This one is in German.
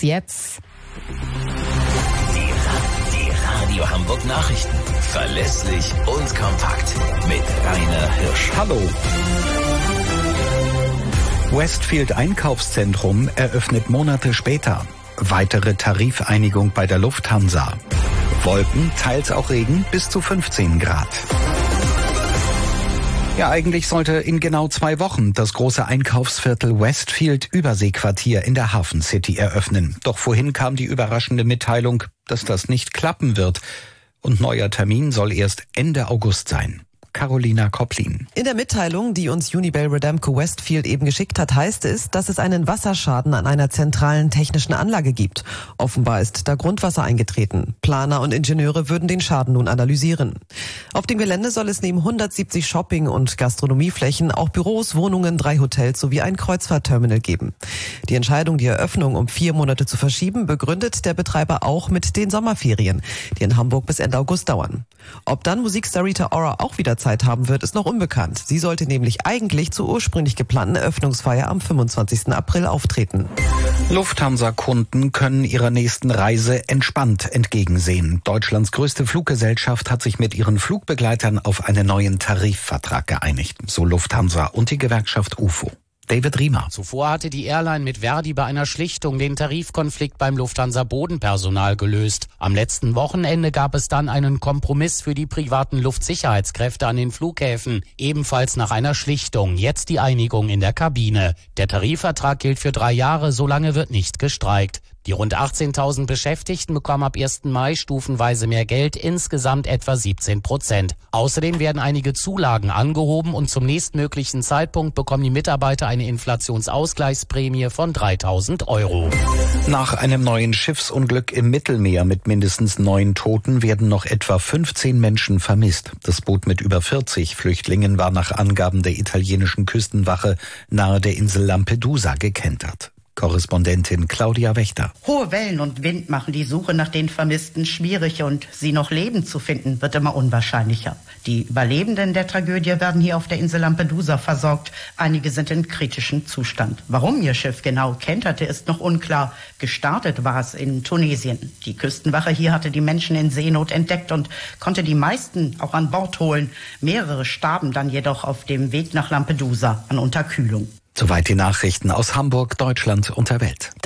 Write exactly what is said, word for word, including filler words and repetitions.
jetzt. Die Radio Hamburg Nachrichten. Verlässlich und kompakt. Mit Rainer Hirsch. Hallo. Westfield Einkaufszentrum eröffnet Monate später. Weitere Tarifeinigung bei der Lufthansa. Wolken, teils auch Regen, bis zu fünfzehn Grad. Ja, eigentlich sollte in genau zwei Wochen das große Einkaufsviertel Westfield Überseequartier in der Hafen City eröffnen. Doch vorhin kam die überraschende Mitteilung, dass das nicht klappen wird. Und neuer Termin soll erst Ende August sein. Carolina Kopplin. In der Mitteilung, die uns Unibail-Rodamco Westfield eben geschickt hat, heißt es, dass es einen Wasserschaden an einer zentralen technischen Anlage gibt. Offenbar ist da Grundwasser eingetreten. Planer und Ingenieure würden den Schaden nun analysieren. Auf dem Gelände soll es neben hundertsiebzig Shopping- und Gastronomieflächen auch Büros, Wohnungen, drei Hotels sowie ein Kreuzfahrtterminal geben. Die Entscheidung, die Eröffnung um vier Monate zu verschieben, begründet der Betreiber auch mit den Sommerferien, die in Hamburg bis Ende August dauern. Ob dann Musikstar Rita Ora auch wieder Zeit haben wird, ist noch unbekannt. Sie sollte nämlich eigentlich zur ursprünglich geplanten Eröffnungsfeier am fünfundzwanzigsten April auftreten. Lufthansa-Kunden können ihrer nächsten Reise entspannt entgegensehen. Deutschlands größte Fluggesellschaft hat sich mit ihren Flugbegleitern auf einen neuen Tarifvertrag geeinigt. So Lufthansa und die Gewerkschaft U F O. David Riemer. Zuvor hatte die Airline mit Verdi bei einer Schlichtung den Tarifkonflikt beim Lufthansa-Bodenpersonal gelöst. Am letzten Wochenende gab es dann einen Kompromiss für die privaten Luftsicherheitskräfte an den Flughäfen, ebenfalls nach einer Schlichtung. Jetzt die Einigung in der Kabine. Der Tarifvertrag gilt für drei Jahre, solange wird nicht gestreikt. Die rund achtzehntausend Beschäftigten bekommen ab ersten Mai stufenweise mehr Geld, insgesamt etwa siebzehn Prozent. Außerdem werden einige Zulagen angehoben und zum nächstmöglichen Zeitpunkt bekommen die Mitarbeiter eine Inflationsausgleichsprämie von dreitausend Euro. Nach einem neuen Schiffsunglück im Mittelmeer mit mindestens neun Toten werden noch etwa fünfzehn Menschen vermisst. Das Boot mit über vierzig Flüchtlingen war nach Angaben der italienischen Küstenwache nahe der Insel Lampedusa gekentert. Korrespondentin Claudia Wächter. Hohe Wellen und Wind machen die Suche nach den Vermissten schwierig und sie noch lebend zu finden wird immer unwahrscheinlicher. Die Überlebenden der Tragödie werden hier auf der Insel Lampedusa versorgt. Einige sind in kritischem Zustand. Warum ihr Schiff genau kenterte, ist noch unklar. Gestartet war es in Tunesien. Die Küstenwache hier hatte die Menschen in Seenot entdeckt und konnte die meisten auch an Bord holen. Mehrere starben dann jedoch auf dem Weg nach Lampedusa an Unterkühlung. Soweit die Nachrichten aus Hamburg, Deutschland und der Welt.